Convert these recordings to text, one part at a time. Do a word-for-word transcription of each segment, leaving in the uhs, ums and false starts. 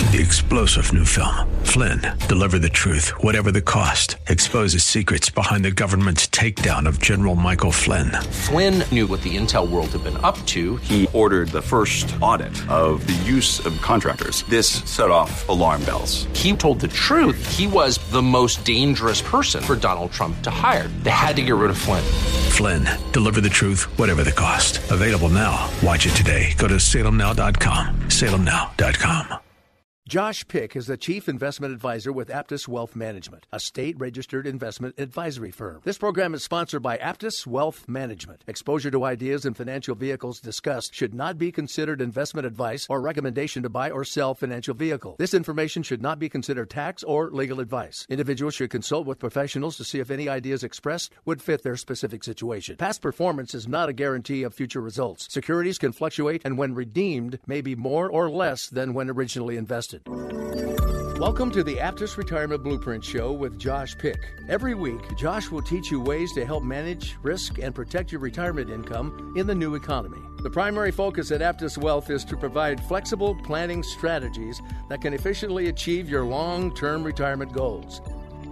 The explosive new film, Flynn, deliver the truth, whatever the cost, exposes secrets behind the government's takedown of General Michael Flynn. Flynn knew what the intel world had been up to. He ordered the first audit of the use of contractors. This set off alarm bells. He told the truth. He was the most dangerous person for Donald Trump to hire. They had to get rid of Flynn. Flynn, deliver the truth, whatever the cost. Available now. Watch it today. Go to salem now dot com. salem now dot com. Josh Pick is the Chief Investment Advisor with Aptus Wealth Management, a state-registered investment advisory firm. This program is sponsored by Aptus Wealth Management. Exposure to ideas and financial vehicles discussed should not be considered investment advice or recommendation to buy or sell financial vehicle. This information should not be considered tax or legal advice. Individuals should consult with professionals to see if any ideas expressed would fit their specific situation. Past performance is not a guarantee of future results. Securities can fluctuate and when redeemed may be more or less than when originally invested. Welcome to the Aptus Retirement Blueprint Show with Josh Pick. Every week, Josh will teach you ways to help manage, risk, and protect your retirement income in the new economy. The primary focus at Aptus Wealth is to provide flexible planning strategies that can efficiently achieve your long-term retirement goals.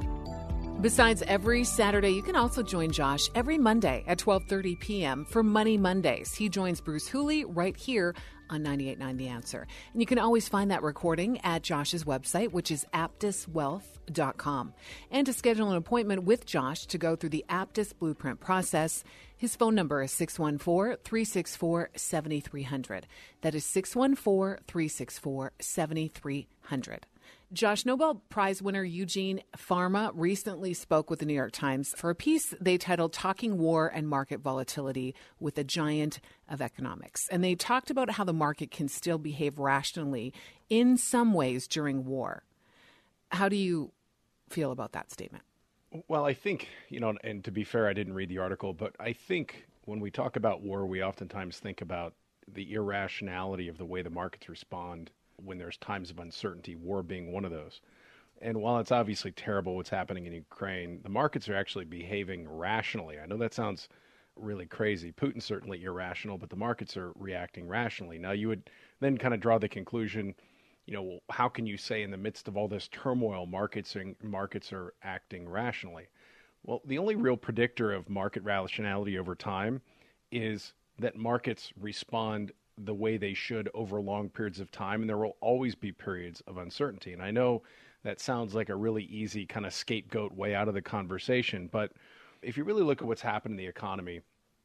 Besides every Saturday, you can also join Josh every Monday at twelve thirty p.m. for Money Mondays. He joins Bruce Hooley right here on ninety-eight point nine The Answer. And you can always find that recording at Josh's website, which is aptus wealth dot com. And to schedule an appointment with Josh to go through the Aptus Blueprint process, his phone number is six one four, three six four, seven three zero zero. That is six one four, three six four, seven three zero zero. Josh, Nobel Prize winner Eugene Fama recently spoke with the New York Times for a piece they titled Talking War and Market Volatility with a Giant of Economics. And they talked about how the market can still behave rationally in some ways during war. How do you feel about that statement? Well, I think, you know, and to be fair, I didn't read the article, but I think when we talk about war, we oftentimes think about the irrationality of the way the markets respond when there's times of uncertainty, war being one of those. And while it's obviously terrible what's happening in Ukraine, the markets are actually behaving rationally. I know that sounds really crazy. Putin's certainly irrational, but the markets are reacting rationally. Now, you would then kind of draw the conclusion, you know, well, how can you say in the midst of all this turmoil, markets are, markets are acting rationally? Well, the only real predictor of market rationality over time is that markets respond the way they should over long periods of time, and there will always be periods of uncertainty. And I know that sounds like a really easy kind of scapegoat way out of the conversation, but if you really look at what's happened in the economy,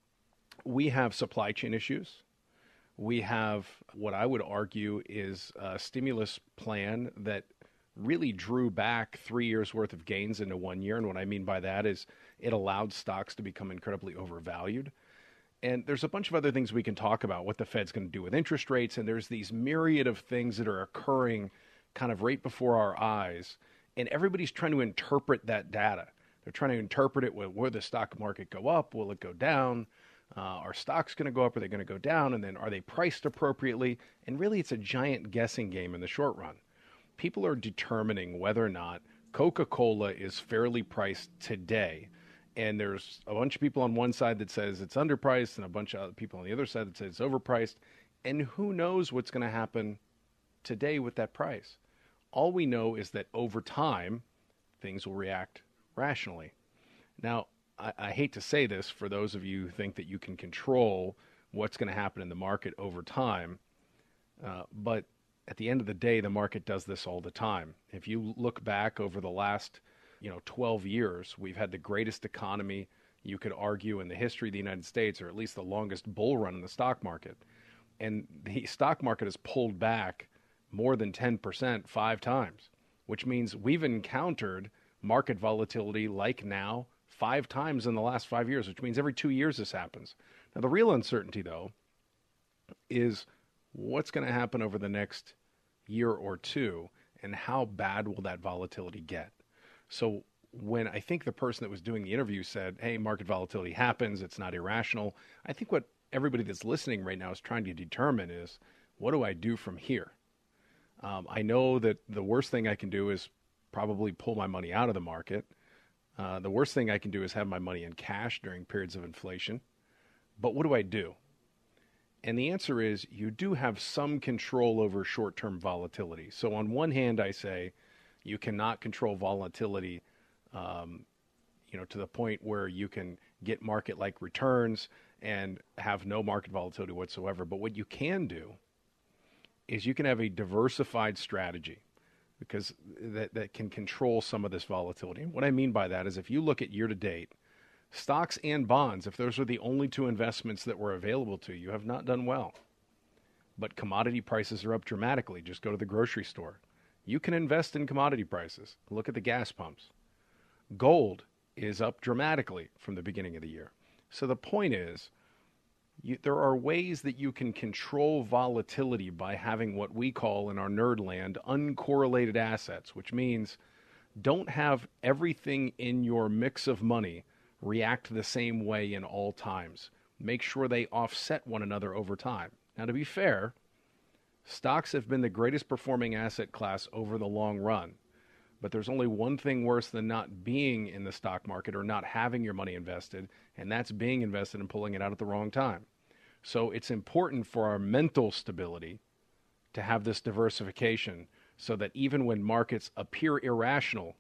we have supply chain issues. We have what I would argue is a stimulus plan that really drew back three years worth of gains into one year. And what I mean by that is it allowed stocks to become incredibly overvalued. And there's a bunch of other things we can talk about, what the Fed's going to do with interest rates. And there's these myriad of things that are occurring kind of right before our eyes. And everybody's trying to interpret that data. They're trying to interpret it. Will, will the stock market go up? Will it go down? Uh, are stocks going to go up? Are they going to go down? And then are they priced appropriately? And really, it's a giant guessing game in the short run. People are determining whether or not Coca-Cola is fairly priced today. And there's a bunch of people on one side that says it's underpriced and a bunch of other people on the other side that says it's overpriced. And who knows what's going to happen today with that price? All we know is that over time, things will react rationally. Now, I, I hate to say this for those of you who think that you can control what's going to happen in the market over time, uh, but at the end of the day, the market does this all the time. If you look back over the last you know, twelve years, we've had the greatest economy, you could argue, in the history of the United States, or at least the longest bull run in the stock market. And the stock market has pulled back more than ten percent five times, which means we've encountered market volatility like now five times in the last five years, which means every two years this happens. Now, the real uncertainty, though, is what's going to happen over the next year or two, and how bad will that volatility get? So when I think the person that was doing the interview said, hey, market volatility happens, it's not irrational, I think what everybody that's listening right now is trying to determine is, what do I do from here? Um, I know that the worst thing I can do is probably pull my money out of the market. Uh, the worst thing I can do is have my money in cash during periods of inflation. But what do I do? And the answer is you do have some control over short-term volatility. So on one hand, I say you cannot control volatility, um, you know, to the point where you can get market-like returns and have no market volatility whatsoever. But what you can do is you can have a diversified strategy because that, that can control some of this volatility. And what I mean by that is if you look at year-to-date, stocks and bonds, if those are the only two investments that were available to you, have not done well. But commodity prices are up dramatically. Just go to the grocery store. You can invest in commodity prices. Look at the gas pumps. Gold is up dramatically from the beginning of the year. So the point is, you, there are ways that you can control volatility by having what we call in our nerd land uncorrelated assets, which means don't have everything in your mix of money react the same way in all times. Make sure they offset one another over time. Now, to be fair, stocks have been the greatest performing asset class over the long run. But there's only one thing worse than not being in the stock market or not having your money invested, and that's being invested and pulling it out at the wrong time. So it's important for our mental stability to have this diversification so that even when markets appear irrational,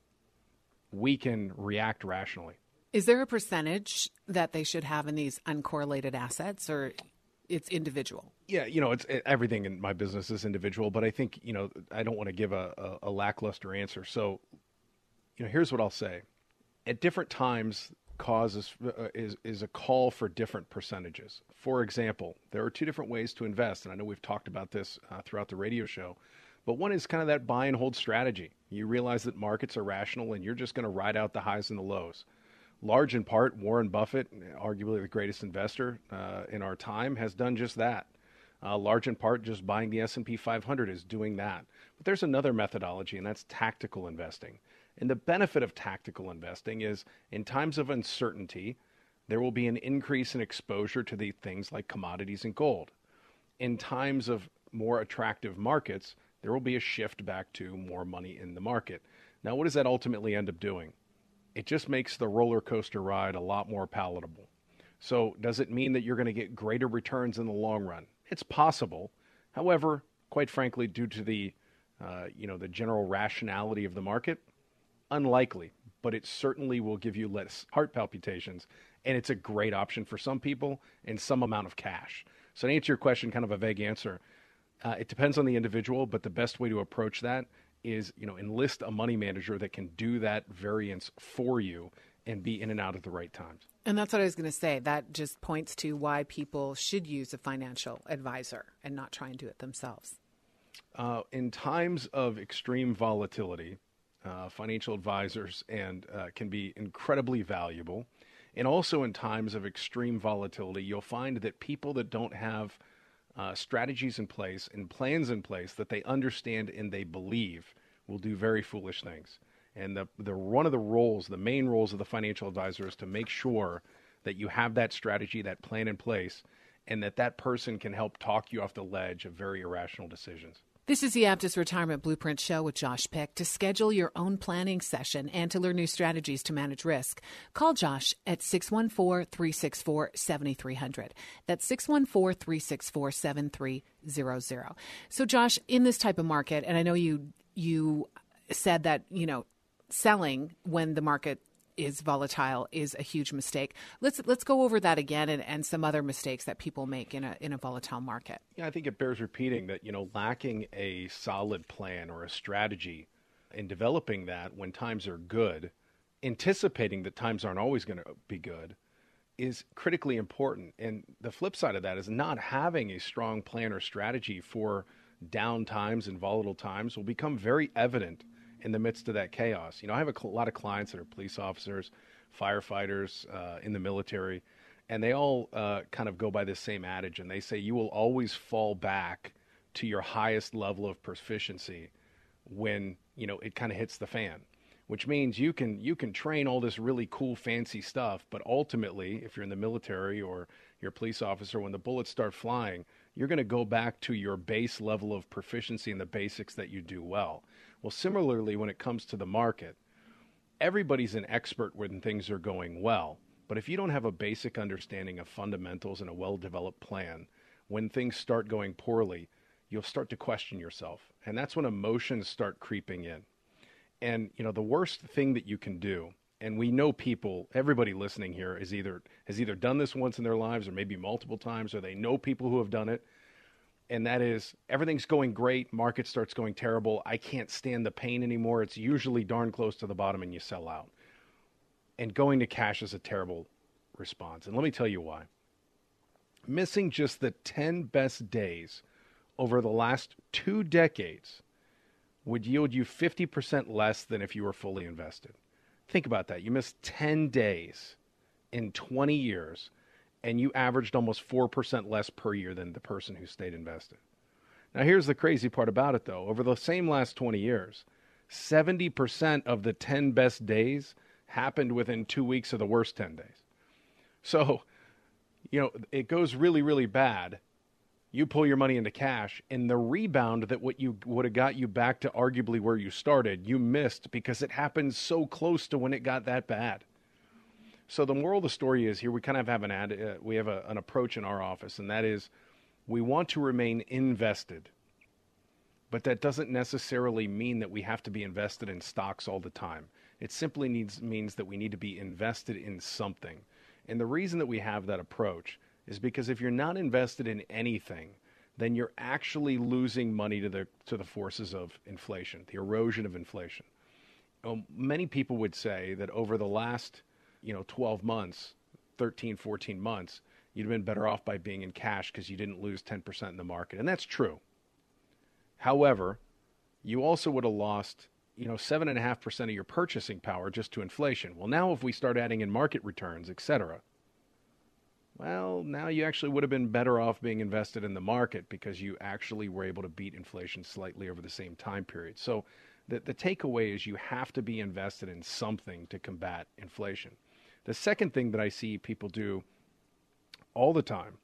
we can react rationally. Is there a percentage that they should have in these uncorrelated assets, or it's individual? Yeah, you know, it's it, everything in my business is individual, but I think, you know, I don't want to give a, a, a lackluster answer. So, you know, here's what I'll say. At different times, causes uh, is, is a call for different percentages. For example, there are two different ways to invest, and I know we've talked about this uh, throughout the radio show, but one is kind of that buy and hold strategy. You realize that markets are rational and you're just going to ride out the highs and the lows. Large in part, Warren Buffett, arguably the greatest investor uh, in our time, has done just that. Uh, large in part, just buying the S and P five hundred is doing that. But there's another methodology, and that's tactical investing. And the benefit of tactical investing is in times of uncertainty, there will be an increase in exposure to the things like commodities and gold. In times of more attractive markets, there will be a shift back to more money in the market. Now, what does that ultimately end up doing? It just makes the roller coaster ride a lot more palatable. So does it mean that you're going to get greater returns in the long run? It's possible. However, quite frankly, due to the, uh, you know, the general rationality of the market, unlikely. But it certainly will give you less heart palpitations, and it's a great option for some people and some amount of cash. So to answer your question, kind of a vague answer, uh, it depends on the individual, but the best way to approach that is, you know, enlist a money manager that can do that variance for you and be in and out at the right times. And that's what I was going to say. That just points to why people should use a financial advisor and not try and do it themselves. Uh, in times of extreme volatility, uh, financial advisors and uh, can be incredibly valuable. And also in times of extreme volatility, you'll find that people that don't have Uh, strategies in place and plans in place that they understand and they believe will do very foolish things. And the, the one of the roles, the main roles of the financial advisor is to make sure that you have that strategy, that plan in place, and that that person can help talk you off the ledge of very irrational decisions. This is the Aptus Retirement Blueprint Show with Josh Peck. To schedule your own planning session and to learn new strategies to manage risk, call Josh at six one four, three six four, seven three zero zero. That's six one four, three six four, seven three zero zero. So, Josh, in this type of market, and I know you you said that, you know, selling when the market is volatile is a huge mistake. Let's let's go over that again and, and some other mistakes that people make in a in a volatile market. Yeah, I think it bears repeating that, you know, lacking a solid plan or a strategy in developing that when times are good, anticipating that times aren't always going to be good, is critically important. And the flip side of that is not having a strong plan or strategy for down times and volatile times will become very evident in the midst of that chaos. You know, I have a cl- lot of clients that are police officers, firefighters, uh, in the military, and they all uh, kind of go by this same adage, and they say you will always fall back to your highest level of proficiency when, you know, it kind of hits the fan, which means you can you can train all this really cool, fancy stuff, but ultimately, if you're in the military or you're a police officer, when the bullets start flying, you're going to go back to your base level of proficiency in the basics that you do well. Well, similarly, when it comes to the market, everybody's an expert when things are going well. But if you don't have a basic understanding of fundamentals and a well-developed plan, when things start going poorly, you'll start to question yourself. And that's when emotions start creeping in. And, you know, the worst thing that you can do, and we know people, everybody listening here is either has either done this once in their lives or maybe multiple times, or they know people who have done it. And that is, everything's going great, market starts going terrible, I can't stand the pain anymore. It's usually darn close to the bottom and you sell out. And going to cash is a terrible response. And let me tell you why. Missing just the ten best days over the last two decades would yield you fifty percent less than if you were fully invested. Think about that. You missed ten days in twenty years, and you averaged almost four percent less per year than the person who stayed invested. Now, here's the crazy part about it, though. Over the same last twenty years, seventy percent of the ten best days happened within two weeks of the worst ten days. So, you know, it goes really, really bad. You pull your money into cash, and the rebound that what you would have got you back to arguably where you started, you missed because it happened so close to when it got that bad. So the moral of the story is here we kind of have an ad, uh, we have a, an approach in our office, and that is we want to remain invested. But that doesn't necessarily mean that we have to be invested in stocks all the time. It simply needs means that we need to be invested in something. And the reason that we have that approach is because if you're not invested in anything, then you're actually losing money to the to the forces of inflation, the erosion of inflation. Um, many people would say that over the last, you know, twelve months, thirteen, fourteen months, you'd have been better off by being in cash because you didn't lose ten percent in the market. And that's true. However, you also would have lost, you know, seven point five percent of your purchasing power just to inflation. Well, now if we start adding in market returns, et cetera, well, now you actually would have been better off being invested in the market because you actually were able to beat inflation slightly over the same time period. So the, the takeaway is you have to be invested in something to combat inflation. The second thing that I see people do all the time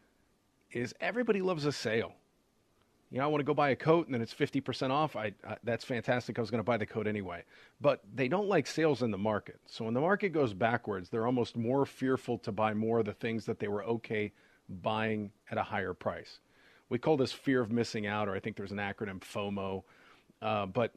is everybody loves a sale. You know, I want to go buy a coat and then it's fifty percent off. I, I that's fantastic. I was going to buy the coat anyway. But they don't like sales in the market. So when the market goes backwards, they're almost more fearful to buy more of the things that they were okay buying at a higher price. We call this fear of missing out, or I think there's an acronym, FOMO. Uh, but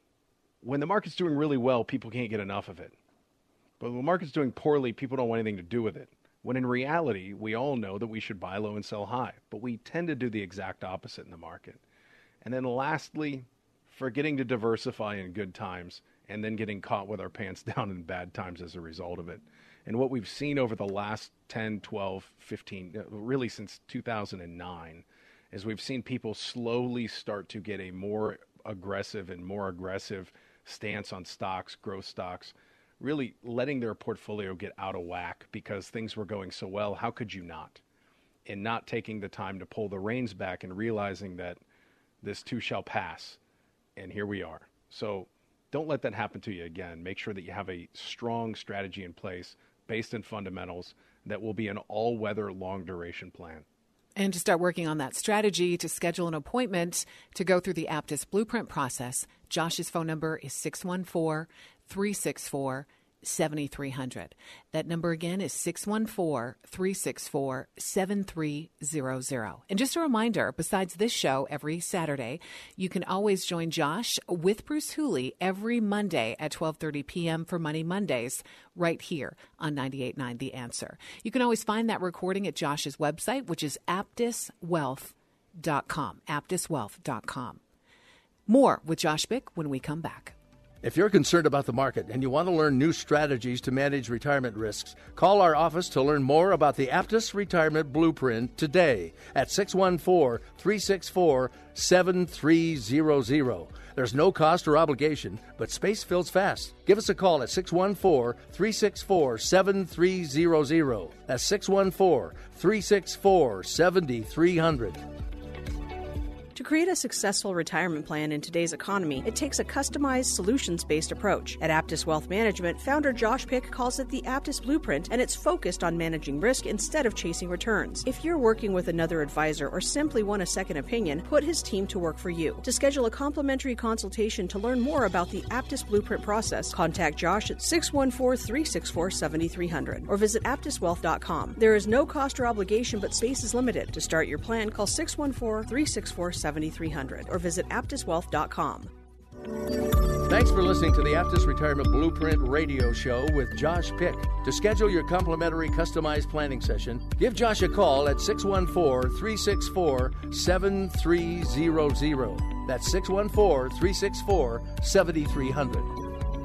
when the market's doing really well, people can't get enough of it. But when the market's doing poorly, people don't want anything to do with it. When in reality, we all know that we should buy low and sell high, but we tend to do the exact opposite in the market. And then lastly, forgetting to diversify in good times and then getting caught with our pants down in bad times as a result of it. And what we've seen over the last ten, twelve, fifteen, really since two thousand nine, is we've seen people slowly start to get a more aggressive and more aggressive stance on stocks, growth stocks, really letting their portfolio get out of whack because things were going so well. How could you not? And not taking the time to pull the reins back and realizing that this too shall pass. And here we are. So don't let that happen to you again. Make sure that you have a strong strategy in place based in fundamentals that will be an all-weather, long-duration plan. And to start working on that strategy, to schedule an appointment to go through the Aptus Blueprint process, Josh's phone number is six one four, three six four, seven three zero zero. That number again is six one four, three six four, seven three zero zero. And just a reminder, besides this show every Saturday, you can always join Josh with Bruce Hooley every Monday at twelve thirty p.m. for Money Mondays right here on ninety-eight point nine The Answer. You can always find that recording at Josh's website, which is aptus wealth dot com, aptus wealth dot com. More with Josh Bick when we come back. If you're concerned about the market and you want to learn new strategies to manage retirement risks, call our office to learn more about the Aptus Retirement Blueprint today at six one four, three six four, seven three zero zero. There's no cost or obligation, but space fills fast. Give us a call at six one four, three six four, seven three zero zero. That's six one four, three six four, seven three zero zero. To create a successful retirement plan in today's economy, it takes a customized, solutions-based approach. At Aptus Wealth Management, founder Josh Pick calls it the Aptus Blueprint, and it's focused on managing risk instead of chasing returns. If you're working with another advisor or simply want a second opinion, put his team to work for you. To schedule a complimentary consultation to learn more about the Aptus Blueprint process, contact Josh at six one four, three six four, seven three zero zero or visit aptus wealth dot com. There is no cost or obligation, but space is limited. To start your plan, call six one four, three six four, seven three zero zero or visit aptus wealth dot com. Thanks for listening to the Aptus Retirement Blueprint radio show with Josh Pick. To schedule your complimentary customized planning session, give Josh a call at six one four, three six four, seven three zero zero. That's six one four, three six four, seven three zero zero.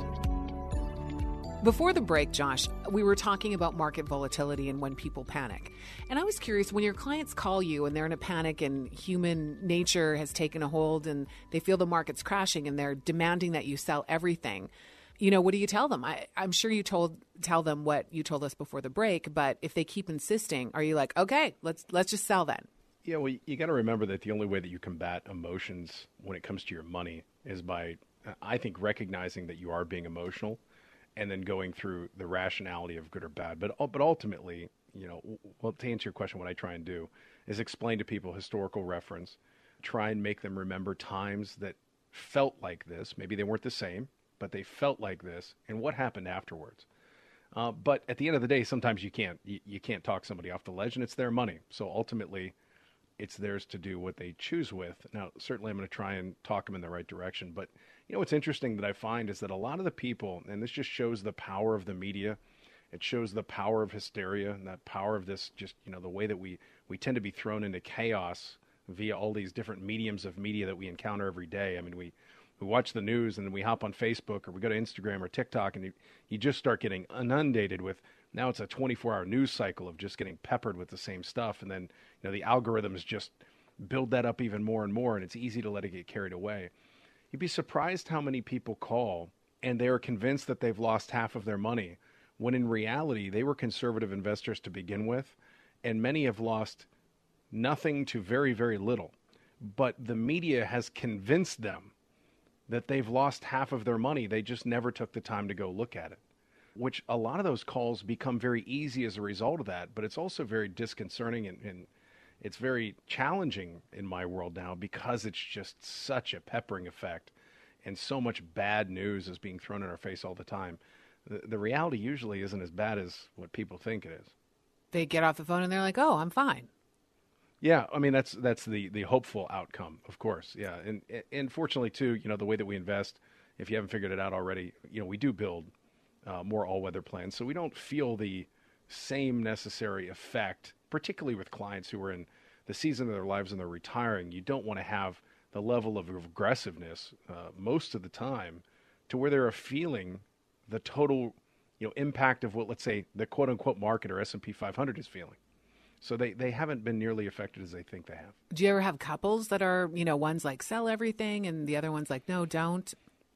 Before the break, Josh, we were talking about market volatility and when people panic. And I was curious, when your clients call you and they're in a panic and human nature has taken a hold and they feel the market's crashing and they're demanding that you sell everything, you know, what do you tell them? I, I'm sure you told tell them what you told us before the break, but if they keep insisting, are you like, okay, let's let's just sell then? Yeah, well, you got to remember that the only way that you combat emotions when it comes to your money is by, I think, recognizing that you are being emotional and then going through the rationality of good or bad. But but ultimately, you know, well, to answer your question, what I try and do is explain to people historical reference, try and make them remember times that felt like this. Maybe they weren't the same, but they felt like this, and what happened afterwards. Uh, but at the end of the day, sometimes you can't you, you can't talk somebody off the ledge, and it's their money. So ultimately, it's theirs to do what they choose with. Now, certainly I'm going to try and talk them in the right direction. But, you know, what's interesting that I find is that a lot of the people, and this just shows the power of the media, it shows the power of hysteria and that power of this just, you know, the way that we, we tend to be thrown into chaos via all these different mediums of media that we encounter every day. I mean, we, we watch the news and then we hop on Facebook or we go to Instagram or TikTok and you, you just start getting inundated with, now it's a twenty-four hour news cycle of just getting peppered with the same stuff. And then, you know, the algorithms just build that up even more and more, and it's easy to let it get carried away. You'd be surprised how many people call and they are convinced that they've lost half of their money, when in reality, they were conservative investors to begin with, and many have lost nothing to very, very little. But the media has convinced them that they've lost half of their money. They just never took the time to go look at it, which a lot of those calls become very easy as a result of that. But it's also very disconcerting and, and it's very challenging in my world now because it's just such a peppering effect and so much bad news is being thrown in our face all the time. The, the reality usually isn't as bad as what people think it is. They get off the phone and they're like, oh, I'm fine. Yeah, I mean, that's that's the, the hopeful outcome, of course. Yeah, and and fortunately, too, you know, the way that we invest, if you haven't figured it out already, you know, we do build uh, more all-weather plans. So we don't feel the same necessary effect, particularly with clients who are in the season of their lives and they're retiring. You don't want to have the level of aggressiveness uh, most of the time to where they're feeling the total, you know, impact of what, let's say, the quote-unquote market or S and P five hundred is feeling. So they, they haven't been nearly affected as they think they have. Do you ever have couples that are, you know, one's like, sell everything, and the other one's like, no, don't?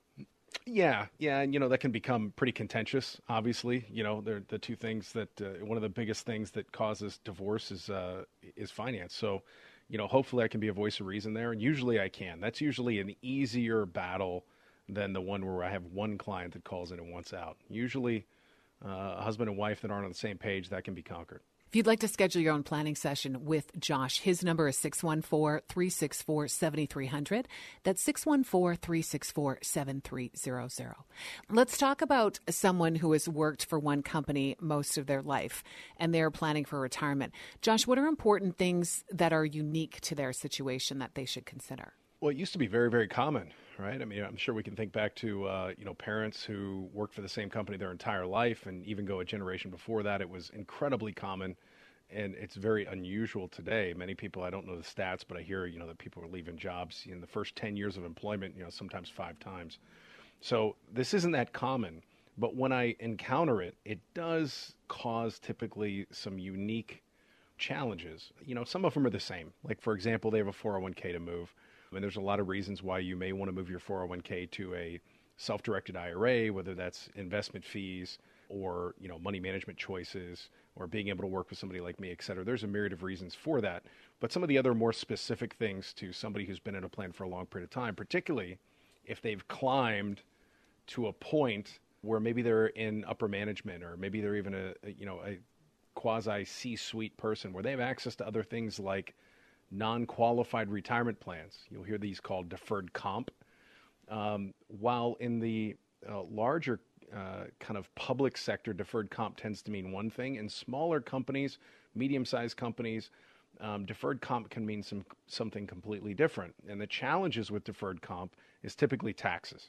Yeah, yeah, and, you know, that can become pretty contentious, obviously. You know, they're the two things that, uh, one of the biggest things that causes divorce is uh, is finance. So, you know, hopefully I can be a voice of reason there, and usually I can. That's usually an easier battle than the one where I have one client that calls in and wants out. Usually uh, a husband and wife that aren't on the same page, that can be conquered. If you'd like to schedule your own planning session with Josh, his number is six one four, three six four, seven three zero zero. That's six one four, three six four, seven three zero zero. Let's talk about someone who has worked for one company most of their life and they're planning for retirement. Josh, what are important things that are unique to their situation that they should consider? Well, it used to be very, very common, right? I mean, I'm sure we can think back to, uh, you know, parents who worked for the same company their entire life, and even go a generation before that. It was incredibly common, and it's very unusual today. Many people, I don't know the stats, but I hear, you know, that people are leaving jobs in the first ten years of employment, you know, sometimes five times. So this isn't that common, but when I encounter it, it does cause typically some unique challenges. You know, some of them are the same. Like, for example, they have a four oh one k to move. And there's a lot of reasons why you may want to move your four oh one k to a self-directed I R A, whether that's investment fees or, you know, money management choices, or being able to work with somebody like me, et cetera. There's a myriad of reasons for that. But some of the other more specific things to somebody who's been in a plan for a long period of time, particularly if they've climbed to a point where maybe they're in upper management, or maybe they're even a, a you know, a quasi C-suite person where they have access to other things like non-qualified retirement plans. You'll hear these called deferred comp. Um, while in the uh, larger uh, kind of public sector, deferred comp tends to mean one thing. In smaller companies, medium-sized companies, um, deferred comp can mean some something completely different. And the challenges with deferred comp is typically taxes.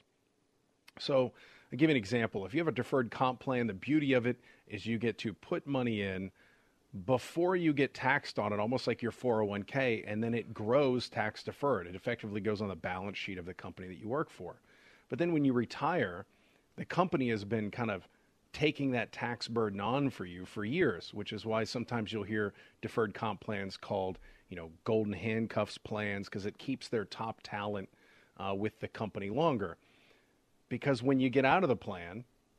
So I'll give you an example. If you have a deferred comp plan, the beauty of it is you get to put money in before you get taxed on it, almost like your four oh one k, and then it grows tax deferred. It effectively goes on the balance sheet of the company that you work for. But then when you retire, the company has been kind of taking that tax burden on for you for years, which is why sometimes you'll hear deferred comp plans called, you know, golden handcuffs plans, because it keeps their top talent uh, with the company longer. Because when you get out of the plan,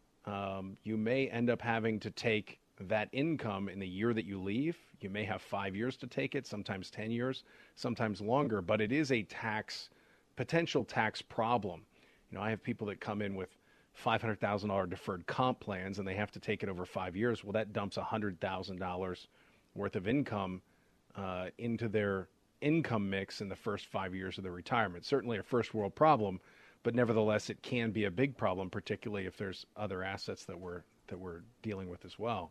um, you may end up having to take that income in the year that you leave. You may have five years to take it, sometimes ten years, sometimes longer, but it is a tax, potential tax problem. You know, I have people that come in with five hundred thousand dollars deferred comp plans and they have to take it over five years. Well, that dumps one hundred thousand dollars worth of income uh, into their income mix in the first five years of their retirement. Certainly a first world problem, but nevertheless, it can be a big problem, particularly if there's other assets that we're, that we're dealing with as well.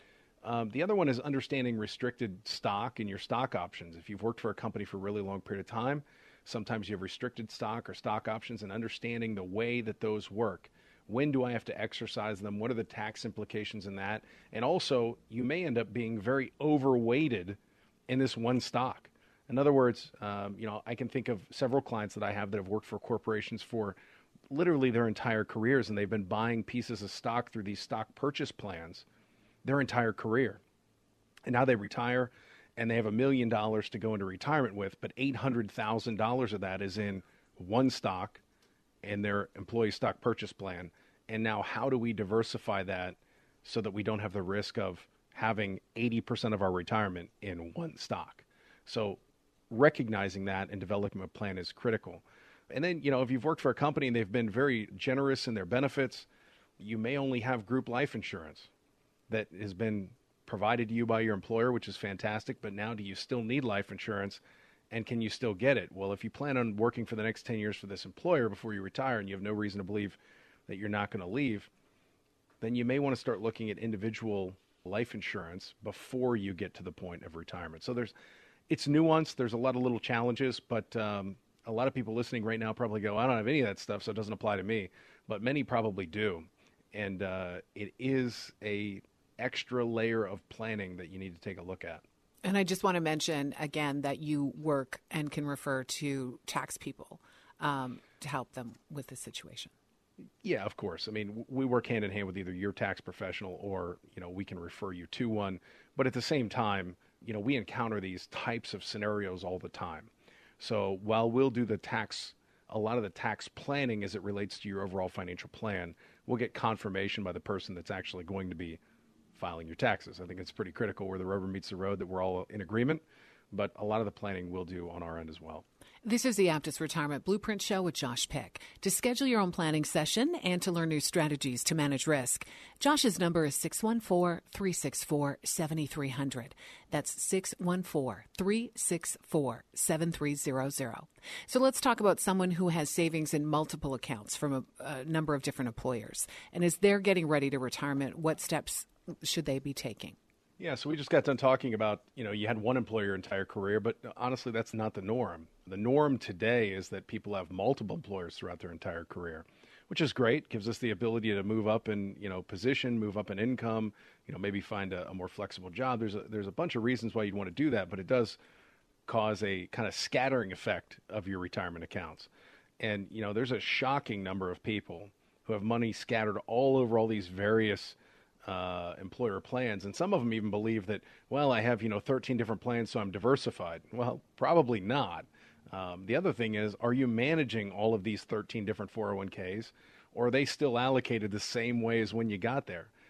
Um, the other one is understanding restricted stock and your stock options. If you've worked for a company for a really long period of time, sometimes you have restricted stock or stock options, and understanding the way that those work. When do I have to exercise them? What are the tax implications in that? And also, you may end up being very overweighted in this one stock. In other words, um, you know, I can think of several clients that I have that have worked for corporations for literally their entire careers, and they've been buying pieces of stock through these stock purchase plans their entire career. And now they retire and they have a million dollars to go into retirement with, but eight hundred thousand dollars of that is in one stock in their employee stock purchase plan. And now how do we diversify that so that we don't have the risk of having eighty percent of our retirement in one stock? So recognizing that and developing a plan is critical. And then, you know, if you've worked for a company and they've been very generous in their benefits, you may only have group life insurance that has been provided to you by your employer, which is fantastic. But now do you still need life insurance, and can you still get it? Well, if you plan on working for the next ten years for this employer before you retire and you have no reason to believe that you're not going to leave, then you may want to start looking at individual life insurance before you get to the point of retirement. So there's, it's nuanced. There's a lot of little challenges, but um, a lot of people listening right now probably go, I don't have any of that stuff, so it doesn't apply to me. But many probably do. And uh, it is a extra layer of planning that you need to take a look at. And I just want to mention again that you work and can refer to tax people um, to help them with this situation. Yeah, of course. I mean, we work hand in hand with either your tax professional or, you know, we can refer you to one. But at the same time, you know, we encounter these types of scenarios all the time. So while we'll do the tax, a lot of the tax planning as it relates to your overall financial plan, we'll get confirmation by the person that's actually going to be filing your taxes. I think it's pretty critical where the rubber meets the road that we're all in agreement, but a lot of the planning we'll do on our end as well. This is the Aptus Retirement Blueprint Show with Josh Pick. To schedule your own planning session and to learn new strategies to manage risk, Josh's number is six one four, three six four, seven three zero zero. That's six one four, three six four, seven three zero zero. So let's talk about someone who has savings in multiple accounts from a, a number of different employers. And as they're getting ready to retirement, what steps should they be taking? Yeah, so we just got done talking about, you know, you had one employer your entire career, but honestly, that's not the norm. The norm today is that people have multiple employers throughout their entire career, which is great. Gives us the ability to move up in, you know, position, move up in income, you know, maybe find a, a more flexible job. There's a, there's a bunch of reasons why you'd want to do that, but it does cause a kind of scattering effect of your retirement accounts. And, you know, there's a shocking number of people who have money scattered all over all these various Uh, employer plans. And some of them even believe that, well, I have, you know, thirteen different plans, so I'm diversified. Well, probably not. Um, the other thing is, are you managing all of these thirteen different four oh one k's, or are they still allocated the same way as when you got there?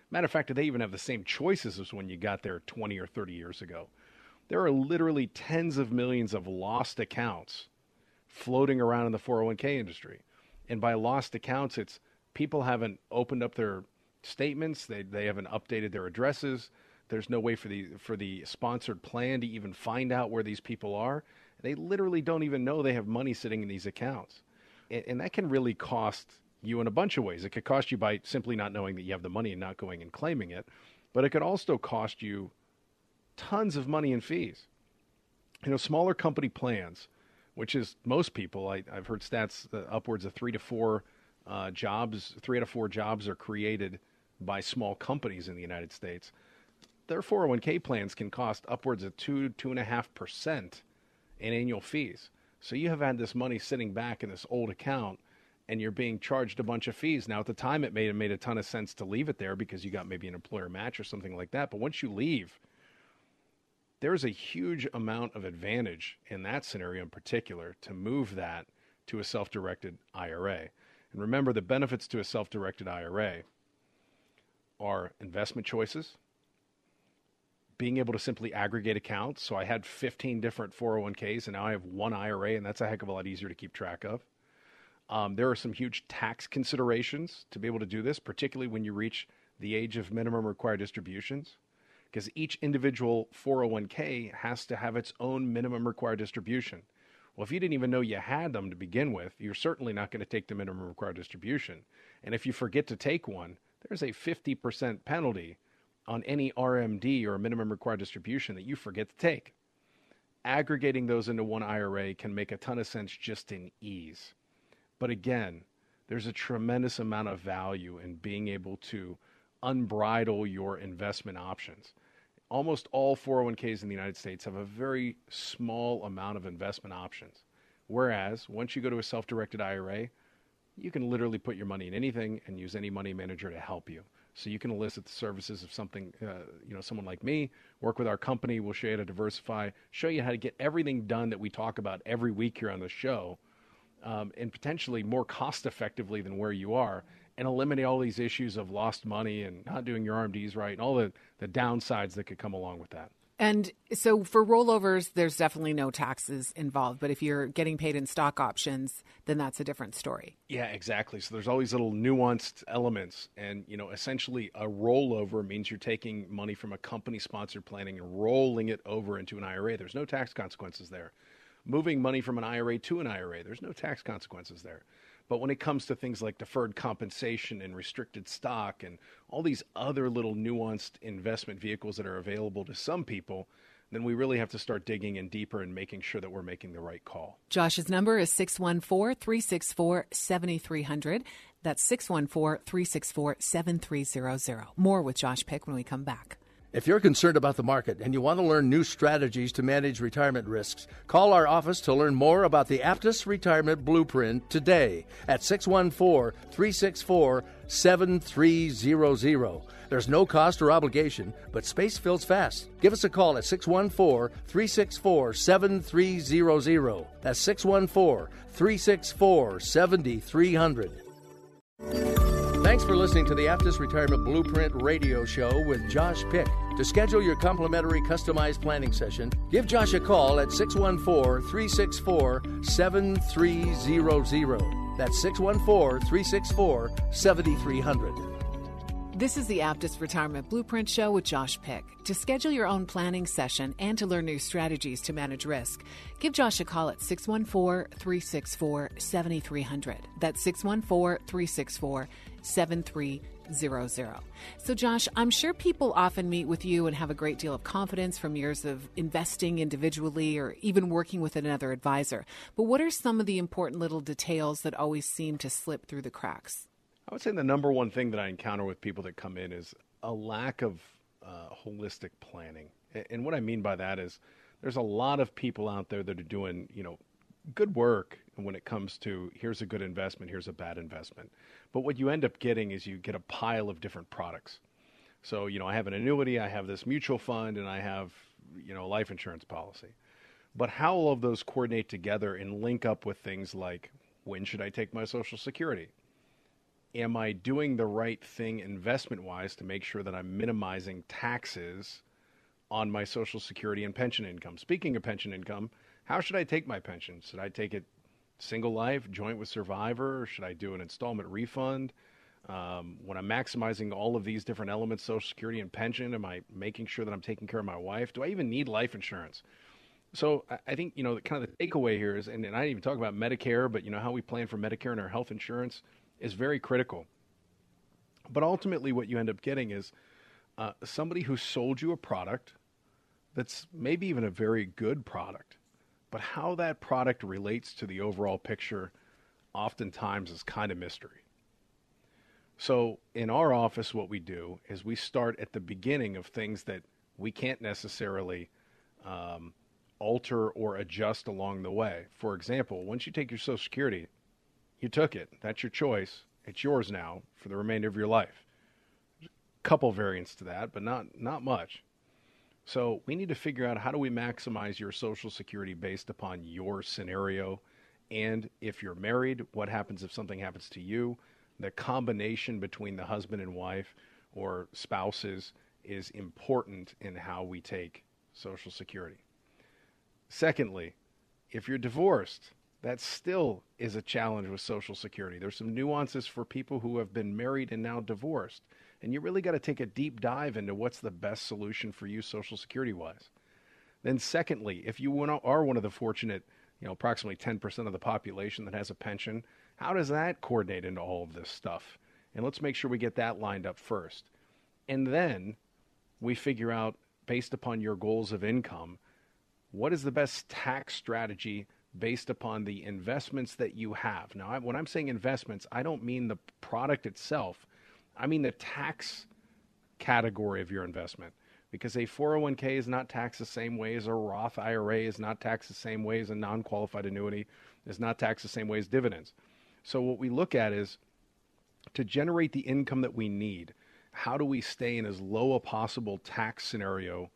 Matter of fact, do they even have the same choices as when you got there twenty or thirty years ago? There are literally tens of millions of lost accounts floating around in the four oh one k industry. And by lost accounts, it's people haven't opened up their statements, they they haven't updated their addresses. There's no way for the for the sponsored plan to even find out where these people are. They literally don't even know they have money sitting in these accounts. And, and that can really cost you in a bunch of ways. It could cost you by simply not knowing that you have the money and not going and claiming it. But it could also cost you tons of money in fees. You know, smaller company plans, which is most people, I, I've heard stats uh, upwards of three to four uh, jobs, three out of four jobs are created by small companies in the United States. Their four oh one k plans can cost upwards of two, two and a half percent in annual fees. So you have had this money sitting back in this old account, and you're being charged a bunch of fees. Now, at the time, it made it made a ton of sense to leave it there because you got maybe an employer match or something like that. But once you leave, there's a huge amount of advantage in that scenario in particular to move that to a self-directed I R A. And remember, the benefits to a self-directed I R A are investment choices, being able to simply aggregate accounts. So I had fifteen different four oh one k's, and now I have one I R A, and that's a heck of a lot easier to keep track of. Um, there are some huge tax considerations to be able to do this, particularly when you reach the age of minimum required distributions, because each individual four oh one k has to have its own minimum required distribution. Well, if you didn't even know you had them to begin with, you're certainly not going to take the minimum required distribution. And if you forget to take one, there's a fifty percent penalty on any R M D or minimum required distribution that you forget to take. Aggregating those into one I R A can make a ton of sense just in ease. But again, there's a tremendous amount of value in being able to unbridle your investment options. Almost all four oh one k's in the United States have a very small amount of investment options. Whereas once you go to a self-directed I R A, you can literally put your money in anything and use any money manager to help you. So you can elicit the services of something, uh, you know, someone like me, work with our company. We'll show you how to diversify, show you how to get everything done that we talk about every week here on the show, um, and potentially more cost effectively than where you are, and eliminate all these issues of lost money and not doing your R M Ds right and all the, the downsides that could come along with that. And so for rollovers, there's definitely no taxes involved. But if you're getting paid in stock options, then that's a different story. Yeah, exactly. So there's all these little nuanced elements. And, you know, essentially a rollover means you're taking money from a company-sponsored planning and rolling it over into an I R A. There's no tax consequences there. Moving money from an I R A to an I R A, there's no tax consequences there. But when it comes to things like deferred compensation and restricted stock and all these other little nuanced investment vehicles that are available to some people, then we really have to start digging in deeper and making sure that we're making the right call. Josh's number is six one four, three six four, seven three zero zero. That's six one four, three six four, seven three zero zero. More with Josh Pick when we come back. If you're concerned about the market and you want to learn new strategies to manage retirement risks, call our office to learn more about the Aptus Retirement Blueprint today at six one four, three six four, seven three zero zero. There's no cost or obligation, but space fills fast. Give us a call at six one four, three six four, seven three zero zero. That's six one four, three six four, seven three zero zero. Thanks for listening to the Aptus Retirement Blueprint radio show with Josh Pick. To schedule your complimentary customized planning session, give Josh a call at six one four, three six four, seven three zero zero. That's six one four, three six four, seven three zero zero. This is the Aptus Retirement Blueprint Show with Josh Pick. To schedule your own planning session and to learn new strategies to manage risk, give Josh a call at six one four, three six four, seven three zero zero. That's six one four, three six four, seven three zero zero. So, Josh, I'm sure people often meet with you and have a great deal of confidence from years of investing individually or even working with another advisor. But what are some of the important little details that always seem to slip through the cracks? I would say the number one thing that I encounter with people that come in is a lack of uh, holistic planning. And what I mean by that is there's a lot of people out there that are doing, you know, good work when it comes to here's a good investment, here's a bad investment. But what you end up getting is you get a pile of different products. So, you know, I have an annuity, I have this mutual fund, and I have, you know, a life insurance policy. But how all of those coordinate together and link up with things like when should I take my Social Security? am I doing the right thing investment-wise to make sure that I'm minimizing taxes on my Social Security and pension income? Speaking of pension income, how should I take my pension? Should I take it single life, joint with survivor? Or should I do an installment refund? Um, when I'm maximizing all of these different elements, Social Security and pension, am I making sure that I'm taking care of my wife? Do I even need life insurance? So I, I think, you know, kind of the takeaway here is, and, and I didn't even talk about Medicare, but, you know, how we plan for Medicare and our health insurance is very critical. But ultimately what you end up getting is uh, somebody who sold you a product that's maybe even a very good product, but how that product relates to the overall picture oftentimes is kind of mystery. So in our office, what we do is we start at the beginning of things that we can't necessarily um, alter or adjust along the way. For example, once you take your Social Security, you took it. That's your choice. It's yours now for the remainder of your life. There's a couple variants to that, but not not much. So we need to figure out, how do we maximize your Social Security based upon your scenario? And if you're married, what happens if something happens to you? The combination between the husband and wife or spouses is important in how we take Social Security. Secondly, if you're divorced, that still is a challenge with Social Security. There's some nuances for people who have been married and now divorced. And you really got to take a deep dive into what's the best solution for you Social Security-wise. Then secondly, if you are one of the fortunate, you know, approximately ten percent of the population that has a pension, how does that coordinate into all of this stuff? And let's make sure we get that lined up first. And then we figure out, based upon your goals of income, what is the best tax strategy based upon the investments that you have. Now, when I'm saying investments, I don't mean the product itself. I mean the tax category of your investment, because a four oh one k is not taxed the same way as a Roth I R A, is not taxed the same way as a non-qualified annuity, is not taxed the same way as dividends. So what we look at is, to generate the income that we need, how do we stay in as low a possible tax scenario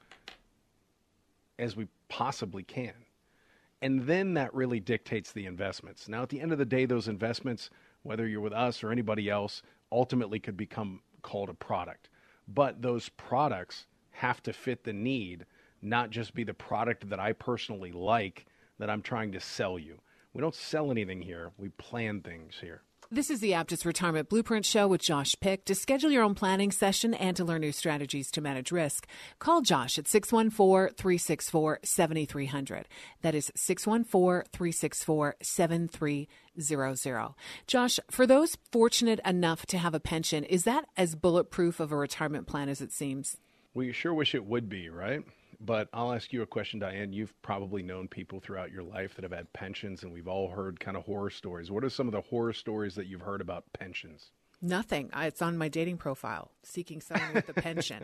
as we possibly can? And then that really dictates the investments. Now, at the end of the day, those investments, whether you're with us or anybody else, ultimately could become called a product. But those products have to fit the need, not just be the product that I personally like that I'm trying to sell you. We don't sell anything here. We plan things here. This is the Aptus Retirement Blueprint Show with Josh Pick. To schedule your own planning session and to learn new strategies to manage risk, call Josh at six one four, three six four, seven three zero zero. That is six one four, three six four, seven three zero zero. Josh, for those fortunate enough to have a pension, is that as bulletproof of a retirement plan as it seems? Well, you sure wish it would be, right? But I'll ask you a question, Diane. You've probably known people throughout your life that have had pensions, and we've all heard kind of horror stories. What are some of the horror stories that you've heard about pensions? Nothing. It's on my dating profile, seeking someone with a pension.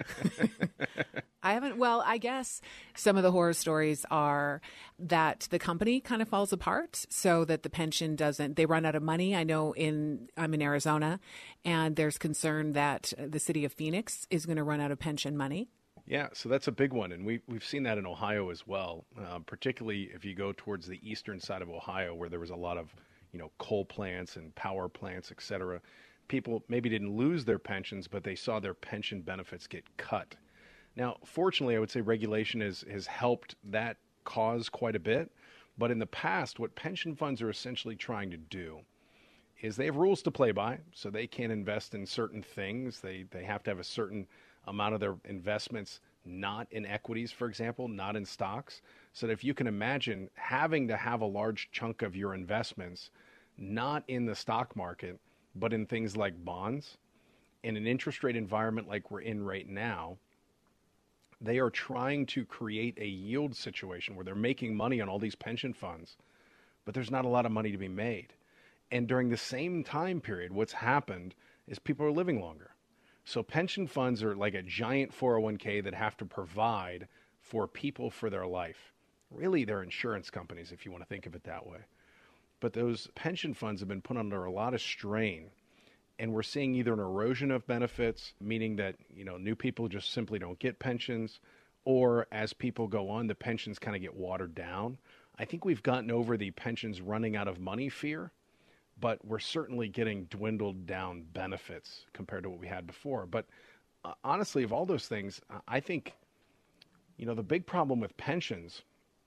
I haven't, well, I guess some of the horror stories are that the company kind of falls apart so that the pension doesn't, they run out of money. I know in, I'm in Arizona, and there's concern that the city of Phoenix is going to run out of pension money. Yeah, so that's a big one, and we, we've seen that in Ohio as well, uh, particularly if you go towards the eastern side of Ohio, where there was a lot of, you know, coal plants and power plants, et cetera. People maybe didn't lose their pensions, but they saw their pension benefits get cut. Now, fortunately, I would say regulation has, has helped that cause quite a bit, but in the past, what pension funds are essentially trying to do is they have rules to play by, so they can't invest in certain things. They they have to have a certain amount of their investments not in equities, for example, not in stocks. So that if you can imagine having to have a large chunk of your investments not in the stock market, but in things like bonds, in an interest rate environment like we're in right now, they are trying to create a yield situation where they're making money on all these pension funds, but there's not a lot of money to be made. And during the same time period, what's happened is people are living longer. So pension funds are like a giant four oh one k that have to provide for people for their life. Really, they're insurance companies, if you want to think of it that way. But those pension funds have been put under a lot of strain. And we're seeing either an erosion of benefits, meaning that, you know, new people just simply don't get pensions, or as people go on, the pensions kind of get watered down. I think we've gotten over the pensions running out of money fear, but we're certainly getting dwindled down benefits compared to what we had before. But uh, honestly, of all those things, I think, you know, the big problem with pensions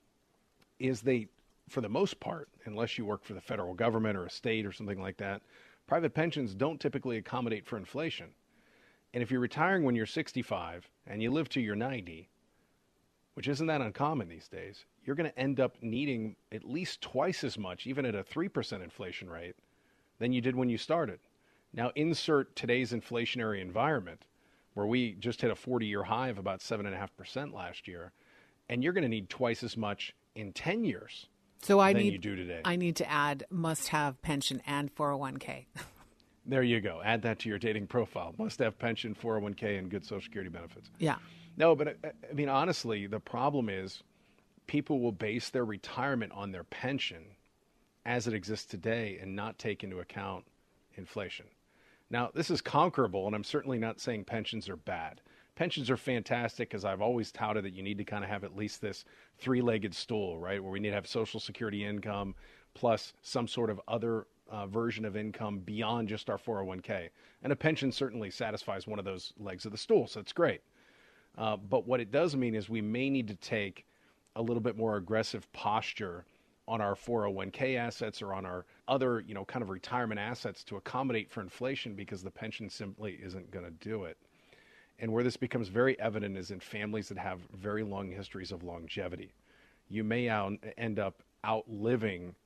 is they, for the most part, unless you work for the federal government or a state or something like that, private pensions don't typically accommodate for inflation. And if you're retiring when you're sixty-five and you live to your ninety, which isn't that uncommon these days, you're going to end up needing at least twice as much, even at a three percent inflation rate, than you did when you started. Now, insert today's inflationary environment, where we just hit a forty-year high of about seven point five percent last year, and you're going to need twice as much in ten years so I than need, you do today. I need to add must-have pension and four oh one k. There you go. Add that to your dating profile. Must-have pension, four oh one k, and good Social Security benefits. Yeah. No, but I, I mean, honestly, the problem is people will base their retirement on their pension as it exists today and not take into account inflation. Now, this is conquerable, and I'm certainly not saying pensions are bad. Pensions are fantastic, because I've always touted that you need to kind of have at least this three-legged stool, right, where we need to have Social Security income plus some sort of other uh, version of income beyond just our four oh one k. And a pension certainly satisfies one of those legs of the stool, so it's great. Uh, but what it does mean is we may need to take a little bit more aggressive posture on our four oh one k assets or on our other, you know, kind of retirement assets to accommodate for inflation, because the pension simply isn't going to do it. And where this becomes very evident is in families that have very long histories of longevity. You may out, end up outliving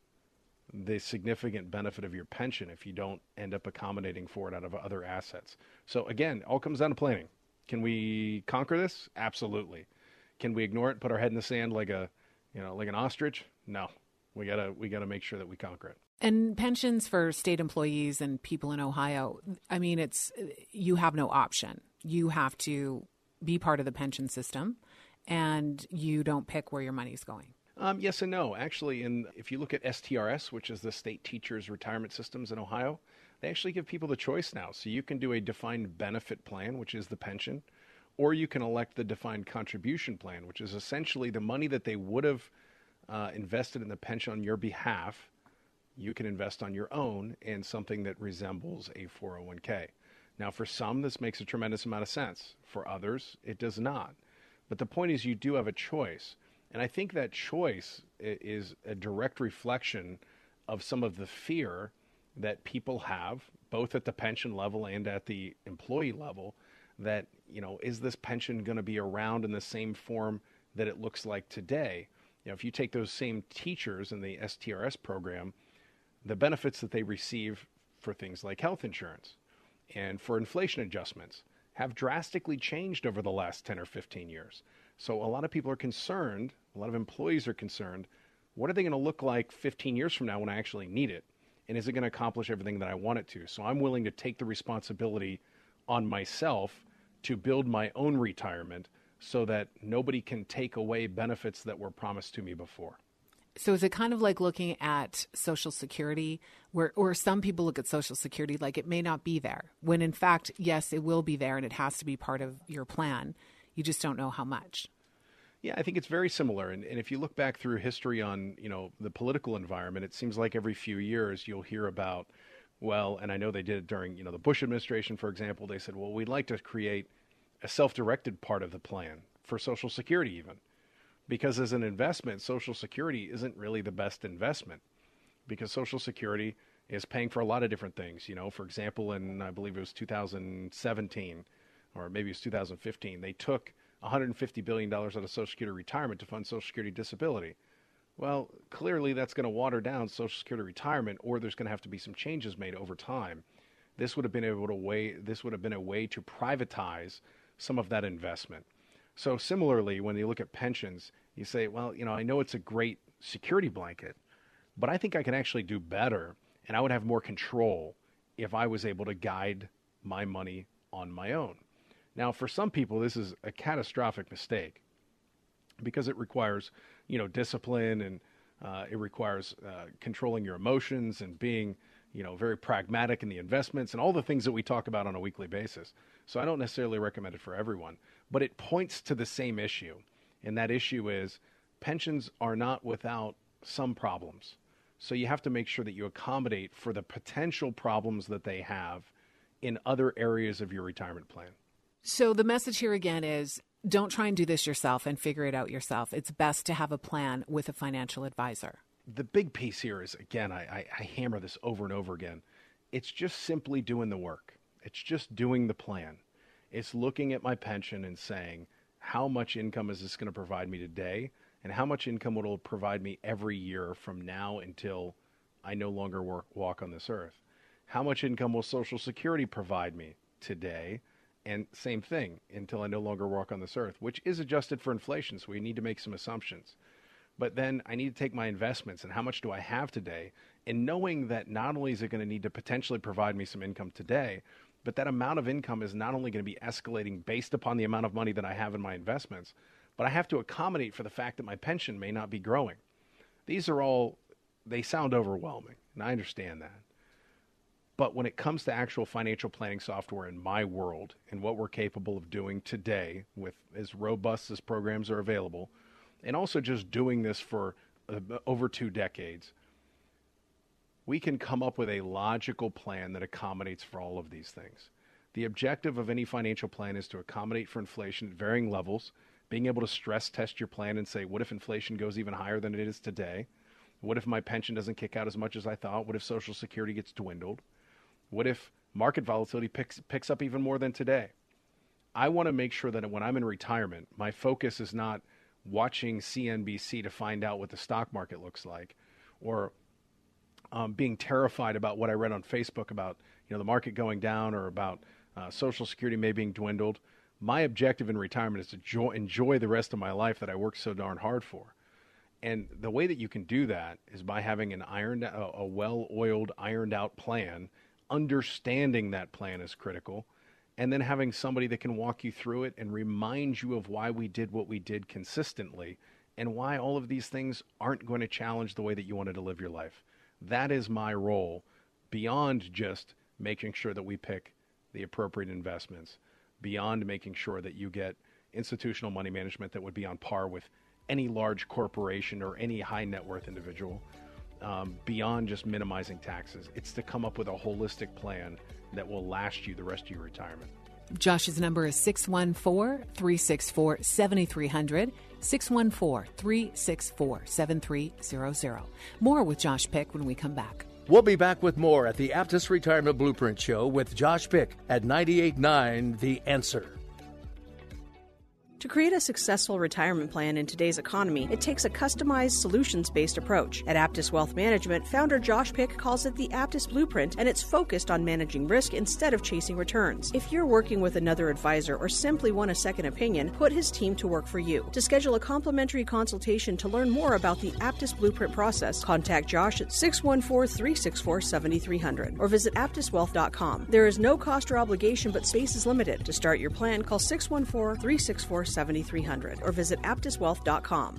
the significant benefit of your pension if you don't end up accommodating for it out of other assets. So again, all comes down to planning. Can we conquer this? Absolutely. Can we ignore it, put our head in the sand like a, you know, like an ostrich? No. We gotta we gotta make sure that we conquer it. And pensions for state employees and people in Ohio, I mean, it's you have no option. You have to be part of the pension system, and you don't pick where your money's going. Um, yes and no. Actually, in, if you look at S T R S, which is the State Teachers Retirement Systems in Ohio, they actually give people the choice now. So you can do a defined benefit plan, which is the pension, or you can elect the defined contribution plan, which is essentially the money that they would have uh, invested in the pension on your behalf. You can invest on your own in something that resembles a four oh one k. Now, for some, this makes a tremendous amount of sense. For others, it does not. But the point is, you do have a choice. And I think that choice is a direct reflection of some of the fear that people have, both at the pension level and at the employee level, that, you know, is this pension going to be around in the same form that it looks like today? You know, if you take those same teachers in the S T R S program, the benefits that they receive for things like health insurance and for inflation adjustments have drastically changed over the last ten or fifteen years. So a lot of people are concerned, a lot of employees are concerned, what are they going to look like fifteen years from now when I actually need it? And is it going to accomplish everything that I want it to? So I'm willing to take the responsibility on myself to build my own retirement so that nobody can take away benefits that were promised to me before. So is it kind of like looking at Social Security, where, or some people look at Social Security like it may not be there, when in fact, yes, it will be there and it has to be part of your plan. You just don't know how much. Yeah, I think it's very similar. And, and if you look back through history on, you know, the political environment, it seems like every few years you'll hear about, well, and I know they did it during, you know, the Bush administration, for example, they said, well, we'd like to create a self-directed part of the plan for Social Security even. Because as an investment, Social Security isn't really the best investment, because Social Security is paying for a lot of different things. You know, for example, in I believe it was two thousand seventeen, or maybe it was two thousand fifteen, they took one hundred fifty billion dollars out of Social Security retirement to fund Social Security disability. Well, clearly that's going to water down Social Security retirement, or there's going to have to be some changes made over time. This would have been able to way. This would have been a way to privatize some of that investment. So similarly, when you look at pensions, you say, well, you know, I know it's a great security blanket, but I think I can actually do better, and I would have more control if I was able to guide my money on my own. Now, for some people, this is a catastrophic mistake because it requires, you know, discipline, and uh, it requires uh, controlling your emotions and being, you know, very pragmatic in the investments and all the things that we talk about on a weekly basis. So I don't necessarily recommend it for everyone, but it points to the same issue. And that issue is pensions are not without some problems. So you have to make sure that you accommodate for the potential problems that they have in other areas of your retirement plan. So the message here again is don't try and do this yourself and figure it out yourself. It's best to have a plan with a financial advisor. The big piece here is, again, I, I, I hammer this over and over again. It's just simply doing the work. It's just doing the plan. It's looking at my pension and saying, how much income is this going to provide me today? And how much income will it provide me every year from now until I no longer work, walk on this earth? How much income will Social Security provide me today? And same thing, until I no longer walk on this earth, which is adjusted for inflation, so we need to make some assumptions. But then I need to take my investments and how much do I have today? And knowing that not only is it going to need to potentially provide me some income today, but that amount of income is not only going to be escalating based upon the amount of money that I have in my investments, but I have to accommodate for the fact that my pension may not be growing. These are all, they sound overwhelming, and I understand that. But when it comes to actual financial planning software in my world and what we're capable of doing today with as robust as programs are available, and also just doing this for uh, over two decades, we can come up with a logical plan that accommodates for all of these things. The objective of any financial plan is to accommodate for inflation at varying levels, being able to stress test your plan and say, what if inflation goes even higher than it is today? What if my pension doesn't kick out as much as I thought? What if Social Security gets dwindled? What if market volatility picks picks up even more than today? I want to make sure that when I'm in retirement, my focus is not watching C N B C to find out what the stock market looks like, or um, being terrified about what I read on Facebook about, you know, the market going down, or about uh, Social Security maybe being dwindled. My objective in retirement is to jo- enjoy the rest of my life that I worked so darn hard for. And the way that you can do that is by having an ironed, a, a well-oiled, ironed-out plan. Understanding that plan is critical, and then having somebody that can walk you through it and remind you of why we did what we did consistently and why all of these things aren't going to challenge the way that you wanted to live your life. That is my role, beyond just making sure that we pick the appropriate investments, beyond making sure that you get institutional money management that would be on par with any large corporation or any high net worth individual. Um, beyond just minimizing taxes. It's to come up with a holistic plan that will last you the rest of your retirement. Josh's number is six one four, three six four, seven three zero zero, six one four, three six four, seven three zero zero. More with Josh Pick when we come back. We'll be back with more at the Aptus Retirement Blueprint Show with Josh Pick at ninety-eight point nine The Answer. To create a successful retirement plan in today's economy, it takes a customized, solutions-based approach. At Aptus Wealth Management, founder Josh Pick calls it the Aptus Blueprint, and it's focused on managing risk instead of chasing returns. If you're working with another advisor or simply want a second opinion, put his team to work for you. To schedule a complimentary consultation to learn more about the Aptus Blueprint process, contact Josh at six one four, three six four, seven three zero zero or visit aptus wealth dot com. There is no cost or obligation, but space is limited. To start your plan, call six one four, three six four, seven three zero zero or visit aptus wealth dot com.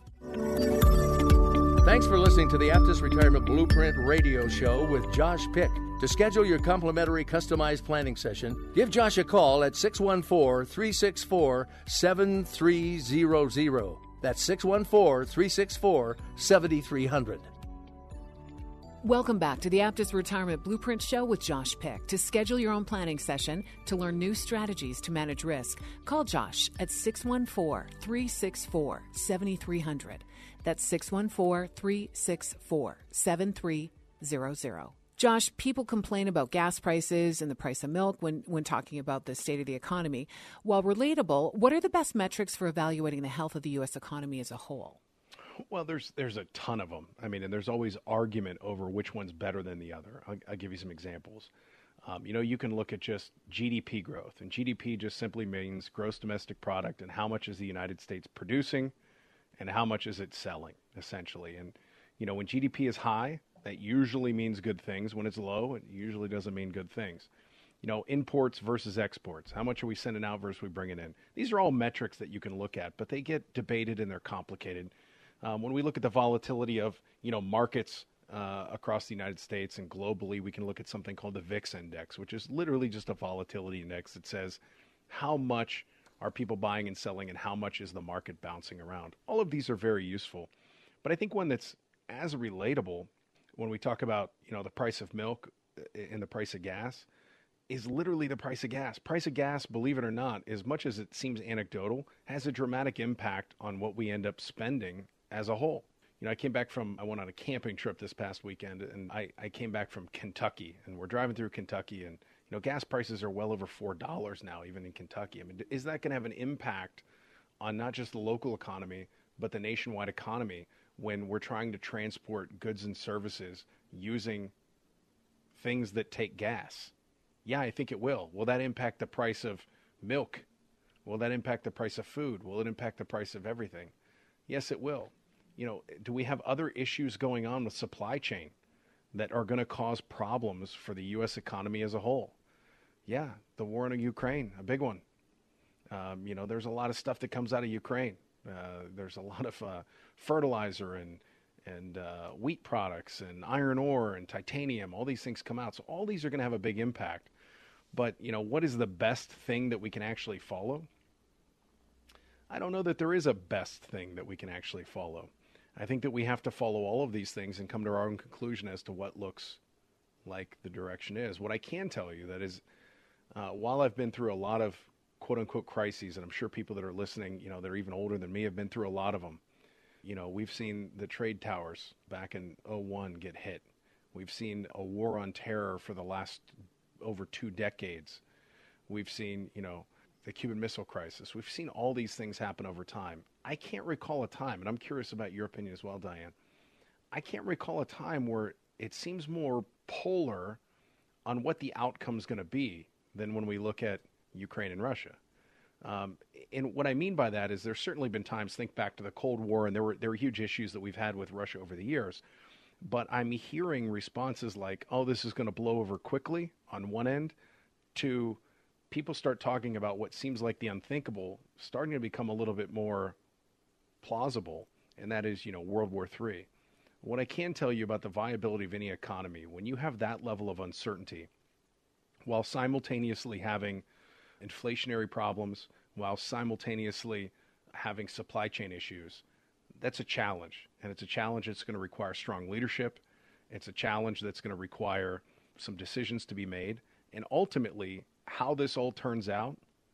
Thanks for listening to the Aptus Retirement Blueprint Radio Show with Josh Pick. To schedule your complimentary customized planning session, give Josh a call at six one four, three six four, seven three zero zero. That's six one four, three six four, seven three zero zero. Welcome back to the Aptus Retirement Blueprint Show with Josh Pick. To schedule your own planning session to learn new strategies to manage risk, call Josh at six one four, three six four, seven three zero zero. That's six one four, three six four, seven three zero zero. Josh, people complain about gas prices and the price of milk when, when talking about the state of the economy. While relatable, what are the best metrics for evaluating the health of the U S economy as a whole? Well, there's there's a ton of them. I mean, and there's always argument over which one's better than the other. I'll, I'll give you some examples. Um, you know, you can look at just G D P growth, and G D P just simply means gross domestic product, and how much is the United States producing, and how much is it selling, essentially. And, you know, when G D P is high, that usually means good things. When it's low, it usually doesn't mean good things. You know, imports versus exports. How much are we sending out versus we bringing in? These are all metrics that you can look at, but they get debated and they're complicated. Um, when we look at the volatility of, you know, markets uh, across the United States and globally, we can look at something called the V I X index, which is literally just a volatility index that says how much are people buying and selling and how much is the market bouncing around. All of these are very useful. But I think one that's as relatable when we talk about, you know, the price of milk and the price of gas, is literally the price of gas. Price of gas, believe it or not, as much as it seems anecdotal, has a dramatic impact on what we end up spending as a whole. You know, I came back from, I went on a camping trip this past weekend, and I, I came back from Kentucky, and we're driving through Kentucky, and, you know, gas prices are well over four dollars now, even in Kentucky. I mean, is that going to have an impact on not just the local economy, but the nationwide economy when we're trying to transport goods and services using things that take gas? Yeah, I think it will. Will that impact the price of milk? Will that impact the price of food? Will it impact the price of everything? Yes, it will. You know, do we have other issues going on with supply chain that are going to cause problems for the U S economy as a whole? Yeah, the war in Ukraine, a big one. Um, you know, there's a lot of stuff that comes out of Ukraine. Uh, there's a lot of uh, fertilizer and and uh, wheat products and iron ore and titanium. All these things come out. So all these are going to have a big impact. But, you know, what is the best thing that we can actually follow? I don't know that there is a best thing that we can actually follow. I think that we have to follow all of these things and come to our own conclusion as to what looks like the direction is. What I can tell you that is, uh, while I've been through a lot of quote-unquote crises, and I'm sure people that are listening, you know, they're even older than me, have been through a lot of them. You know, we've seen the trade towers back in oh one get hit. We've seen a war on terror for the last over two decades. We've seen, you know, the Cuban Missile Crisis. We've seen all these things happen over time. I can't recall a time, and I'm curious about your opinion as well, Diane. I can't recall a time where it seems more polar on what the outcome's going to be than when we look at Ukraine and Russia. Um, and what I mean by that is there's certainly been times, think back to the Cold War, and there were there were huge issues that we've had with Russia over the years. But I'm hearing responses like, oh, this is going to blow over quickly on one end, to people start talking about what seems like the unthinkable starting to become a little bit more plausible, and that is, you know, World War Three. What I can tell you about the viability of any economy, when you have that level of uncertainty, while simultaneously having inflationary problems, while simultaneously having supply chain issues, that's a challenge. And it's a challenge that's going to require strong leadership. It's a challenge that's going to require some decisions to be made. And ultimately, how this all turns out,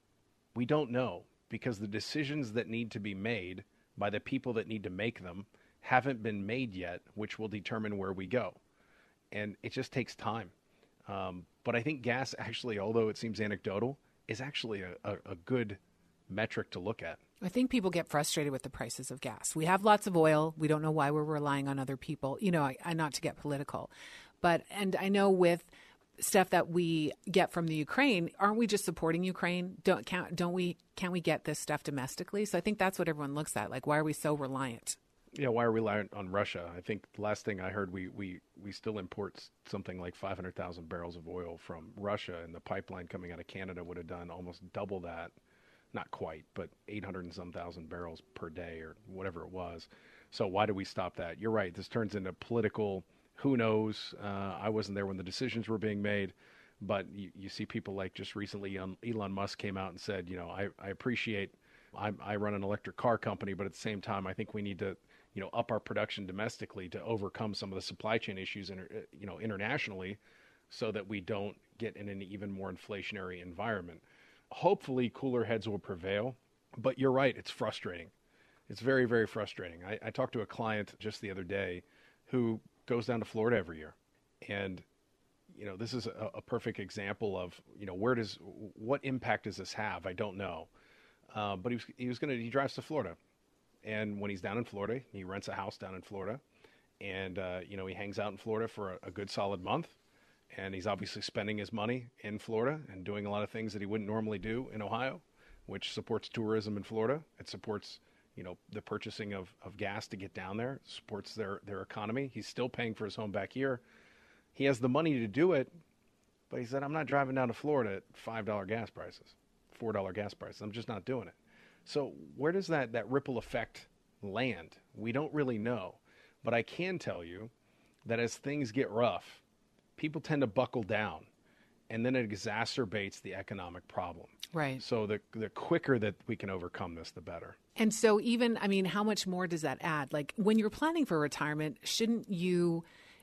we don't know, because the decisions that need to be made by the people that need to make them haven't been made yet, which will determine where we go. And it just takes time. Um, but I think gas actually, although it seems anecdotal, is actually a, a, a good metric to look at. I think people get frustrated with the prices of gas. We have lots of oil. We don't know why we're relying on other people. You know, I, I not to get political, but, and I know with stuff that we get from the Ukraine, aren't we just supporting Ukraine? Don't can't, don't we, can't we get this stuff domestically? So I think that's what everyone looks at. Like, why are we so reliant? Yeah, why are we reliant on Russia? I think the last thing I heard, we, we, we still import something like five hundred thousand barrels of oil from Russia, and the pipeline coming out of Canada would have done almost double that. Not quite, but eight hundred and some thousand barrels per day or whatever it was. So why do we stop that? You're right. This turns into political, who knows? Uh, I wasn't there when the decisions were being made, but you, you see people like just recently um, Elon Musk came out and said, you know, I, I appreciate, I, I run an electric car company, but at the same time, I think we need to, you know, up our production domestically to overcome some of the supply chain issues, inter, you know, internationally, so that we don't get in an even more inflationary environment. Hopefully cooler heads will prevail, but you're right. It's frustrating. It's very, very frustrating. I, I talked to a client just the other day who goes down to Florida every year. And, you know, this is a, a perfect example of, you know, where does, what impact does this have? I don't know. Uh, but he was, he was going to, he drives to Florida. And when he's down in Florida, he rents a house down in Florida. And, uh, you know, he hangs out in Florida for a, a good solid month. And he's obviously spending his money in Florida and doing a lot of things that he wouldn't normally do in Ohio, which supports tourism in Florida. It supports, you know, the purchasing of, of gas to get down there, supports their, their economy. He's still paying for his home back here. He has the money to do it, but he said, I'm not driving down to Florida at five dollars gas prices, four dollars gas prices. I'm just not doing it. So where does that, that ripple effect land? We don't really know. But I can tell you that as things get rough, people tend to buckle down, and then it exacerbates the economic problem. Right. So the the quicker that we can overcome this, the better. And so even, I mean, how much more does that add? Like when you're planning for retirement, shouldn't you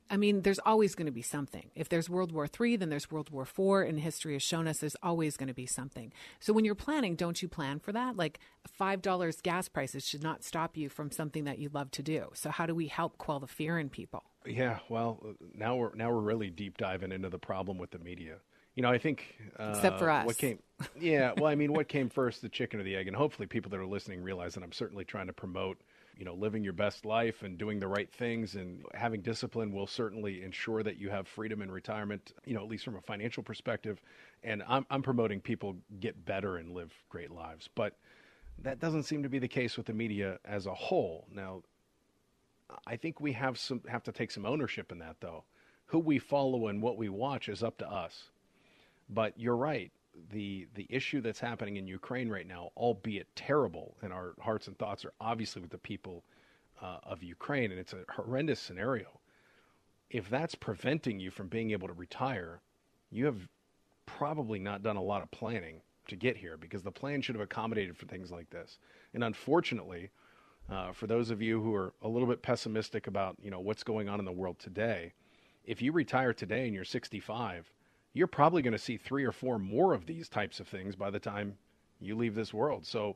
I mean, there's always going to be something. If there's World War Three, then there's World War Four, and history has shown us there's always going to be something. So when you're planning, don't you plan for that? Like five dollars gas prices should not stop you from something that you love to do. So how do we help quell the fear in people? Yeah, well, now we're now we're really deep diving into the problem with the media. You know, I think uh, except for us. What came? Yeah, well, I mean, what came first, the chicken or the egg? And hopefully, people that are listening realize that I'm certainly trying to promote, you know, living your best life and doing the right things, and having discipline will certainly ensure that you have freedom in retirement. You know, at least from a financial perspective. And I'm I'm promoting people get better and live great lives, but that doesn't seem to be the case with the media as a whole. Now, I think we have some have to take some ownership in that, though. Who we follow and what we watch is up to us. But you're right. The the issue that's happening in Ukraine right now, albeit terrible, and our hearts and thoughts are obviously with the people uh, of Ukraine, and it's a horrendous scenario. If that's preventing you from being able to retire, you have probably not done a lot of planning to get here, because the plan should have accommodated for things like this. And unfortunately, uh, for those of you who are a little bit pessimistic about, you know, what's going on in the world today, if you retire today and you're sixty-five, you're probably going to see three or four more of these types of things by the time you leave this world. So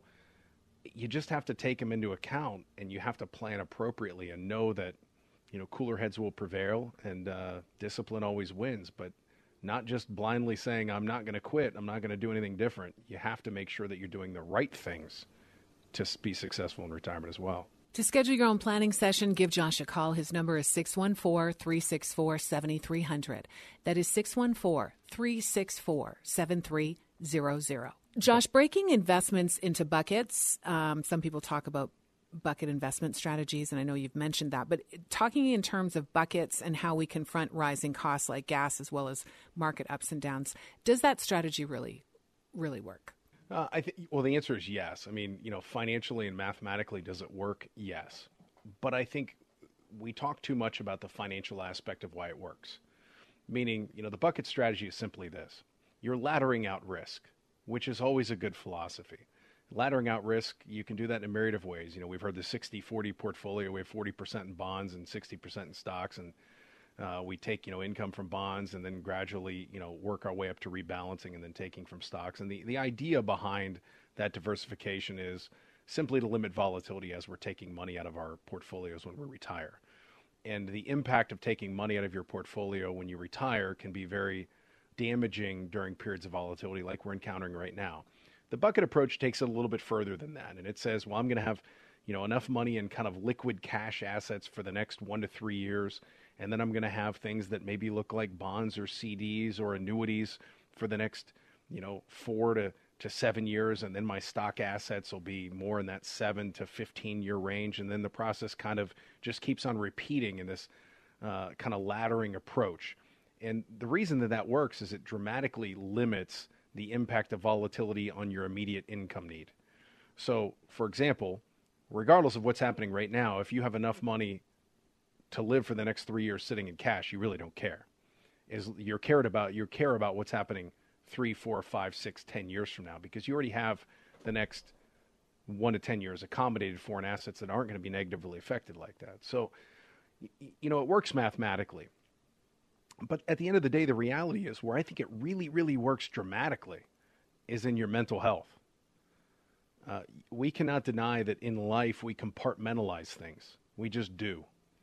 you just have to take them into account, and you have to plan appropriately and know that, you know, cooler heads will prevail, and uh, discipline always wins. But not just blindly saying, I'm not going to quit, I'm not going to do anything different. You have to make sure that you're doing the right things to be successful in retirement as well. To schedule your own planning session, give Josh a call. His number is six one four, three six four, seven three zero zero. That is six one four, three six four, seven three zero zero. Josh, breaking investments into buckets, um, some people talk about bucket investment strategies, and I know you've mentioned that, but talking in terms of buckets and how we confront rising costs like gas as well as market ups and downs, does that strategy really, really work? Uh, I think, well, the answer is yes. I mean, you know, financially and mathematically, does it work? Yes. But I think we talk too much about the financial aspect of why it works. Meaning, you know, the bucket strategy is simply this. You're laddering out risk, which is always a good philosophy. Laddering out risk, you can do that in a myriad of ways. You know, we've heard the sixty forty portfolio. We have forty percent in bonds and sixty percent in stocks. And uh, we take, you know, income from bonds and then gradually, you know, work our way up to rebalancing and then taking from stocks. And the, the idea behind that diversification is simply to limit volatility as we're taking money out of our portfolios when we retire. And the impact of taking money out of your portfolio when you retire can be very damaging during periods of volatility like we're encountering right now. The bucket approach takes it a little bit further than that. And it says, well, I'm going to have, you know, enough money in kind of liquid cash assets for the next one to three years. And then I'm going to have things that maybe look like bonds or C Ds or annuities for the next, you know, four to, to seven years. And then my stock assets will be more in that seven to fifteen year range. And then the process kind of just keeps on repeating in this uh, kind of laddering approach. And the reason that that works is it dramatically limits the impact of volatility on your immediate income need. So, for example, regardless of what's happening right now, if you have enough money to live for the next three years sitting in cash, you really don't care. Is you're cared about you care about what's happening three, four, five, six, ten years from now, because you already have the next one to ten years accommodated for in assets that aren't going to be negatively affected like that. So, you know, it works mathematically. But at the end of the day, the reality is where I think it really, really works dramatically is in your mental health. Uh, we cannot deny that in life we compartmentalize things. We just do.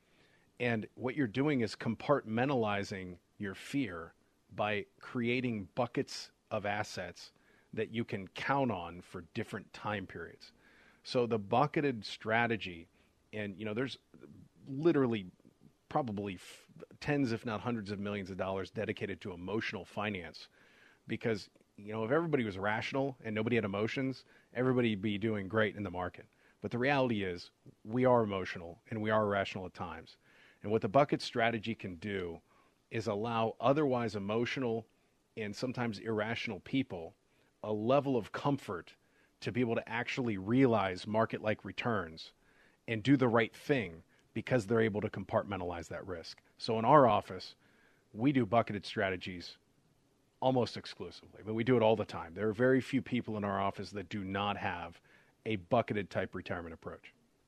And what you're doing is compartmentalizing your fear by creating buckets of assets that you can count on for different time periods. So the bucketed strategy, and you know, there's literally probably f- tens, if not hundreds of millions of dollars dedicated to emotional finance, because, you know, if everybody was rational and nobody had emotions, everybody'd be doing great in the market. But the reality is we are emotional and we are irrational at times. And what the bucket strategy can do is allow otherwise emotional and sometimes irrational people a level of comfort to be able to actually realize market-like returns and do the right thing because they're able to compartmentalize that risk. So in our office, we do bucketed strategies almost exclusively. I mean, we do it all the time. There are very few people in our office that do not have a bucketed type retirement approach.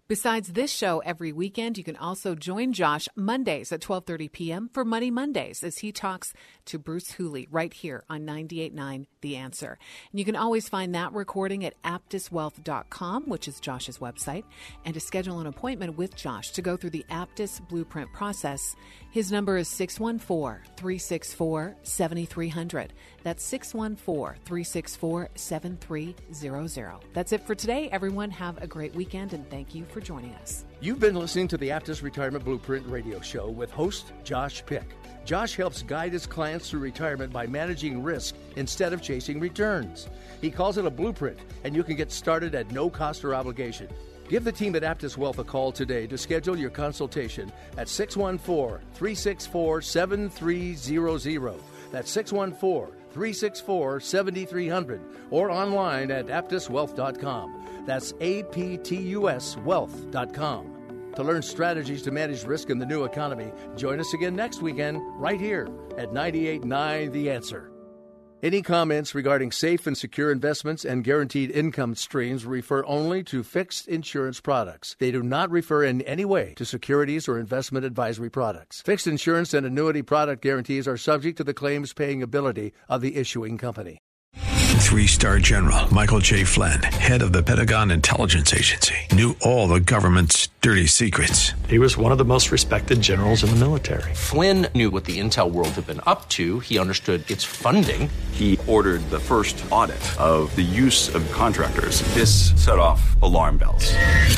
Besides this show every weekend, you can also join Josh Mondays at twelve thirty p.m. for Money Mondays as he talks to Bruce Hooley right here on ninety-eight point nine The Answer. And you can always find that recording at aptus wealth dot com, which is Josh's website. And to schedule an appointment with Josh to go through the Aptus Blueprint process, his number is six one four, three six four, seven three zero zero. That's six one four, three six four, seven three zero zero. That's it for today. Everyone have a great weekend, and thank you for joining us. You've been listening to the Aptus Retirement Blueprint radio show with host Josh Pick. Josh helps guide his clients through retirement by managing risk instead of chasing returns. He calls it a blueprint, and you can get started at no cost or obligation. Give the team at Aptus Wealth a call today to schedule your consultation at six one four, three six four, seven three zero zero. That's six one four, three six four, seven three zero zero or online at aptus wealth dot com. That's A P T U S wealth dot com. To learn strategies to manage risk in the new economy, join us again next weekend right here at ninety-eight point nine The Answer. Any comments regarding safe and secure investments and guaranteed income streams refer only to fixed insurance products. They do not refer in any way to securities or investment advisory products. Fixed insurance and annuity product guarantees are subject to the claims paying ability of the issuing company. Three-star General Michael J. Flynn, head of the Pentagon Intelligence Agency, knew all the government's dirty secrets. He was one of the most respected generals in the military. Flynn knew what the intel world had been up to. He understood its funding. He ordered the first audit of the use of contractors. This set off alarm bells.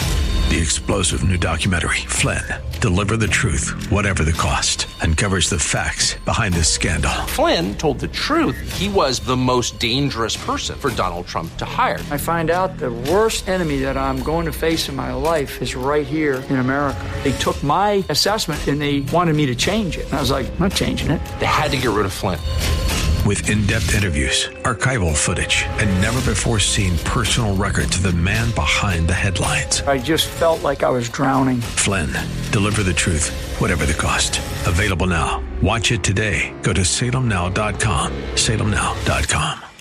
The explosive new documentary, Flynn, Deliver the Truth, Whatever the Cost, uncovers the facts behind this scandal. Flynn told the truth. He was the most dangerous person for Donald Trump to hire. I find out the worst enemy that I'm going to face in my life is right here in America. They took my assessment and they wanted me to change it. And I was like, I'm not changing it. They had to get rid of Flynn. With in-depth interviews, archival footage, and never-before-seen personal records of the man behind the headlines. I just felt like I was drowning. Flynn, Deliver the Truth, Whatever the Cost. Available now. Watch it today. Go to salem now dot com. salem now dot com.